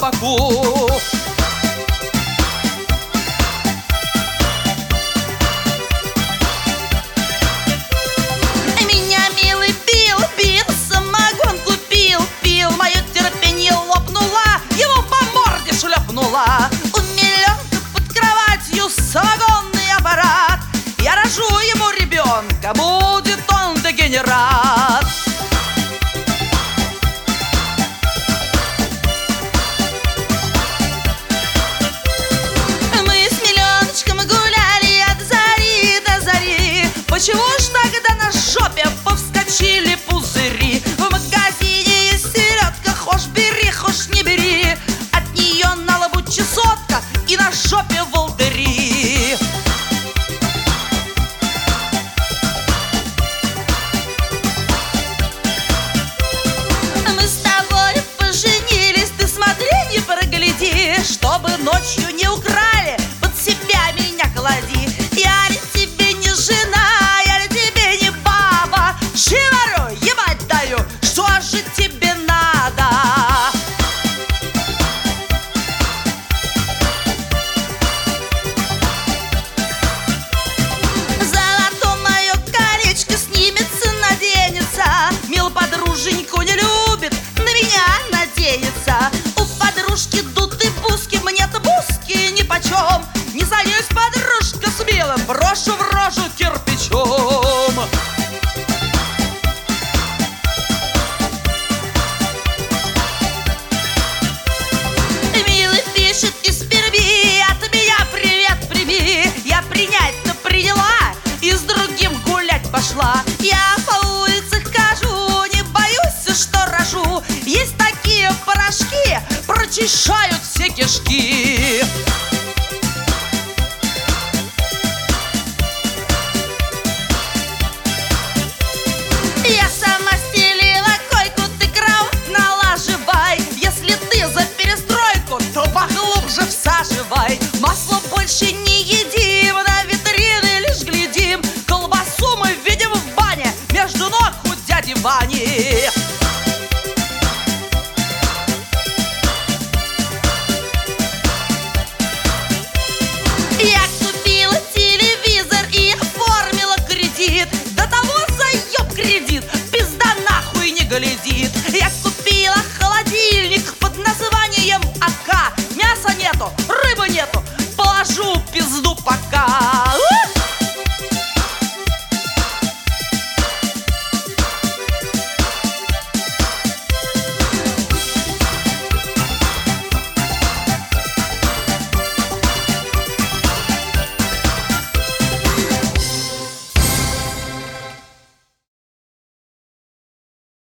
боку. Меня милый бил, самогонку пил, мое терпение лопнуло, его по морде шлепнула. У миллионка под кроватью самогонный аппарат, я рожу ему ребенка, будет он дегенерат. Мы с миллионочком гуляли от зари до зари, почему ж тогда на жопе повскочили пузыри? В магазине есть селедка, хошь бери, хошь не бери, от нее на лбу чесотка и на жопе волдыри. Мы с тобой поженились, ты смотри, не прогляди, чтобы ночью не украли, под себя меня клади. Я ли тебе не жена, я ли тебе не баба, шиварю, ебать даю, что же тебе надо? Золото мое колечко снимется, наденется, мил подруженьку не любит, на меня надеется. У подружки дутые буски, мне-то буски нипочем, не садись, подружка, с милым, брошу в рожу кирпичом. Милый пишет из Перми, от меня привет прими. Я принять-то приняла и с другим гулять пошла. Я по улицах хожу, не боюсь, что рожу. Есть такие порошки, прочищают все кишки.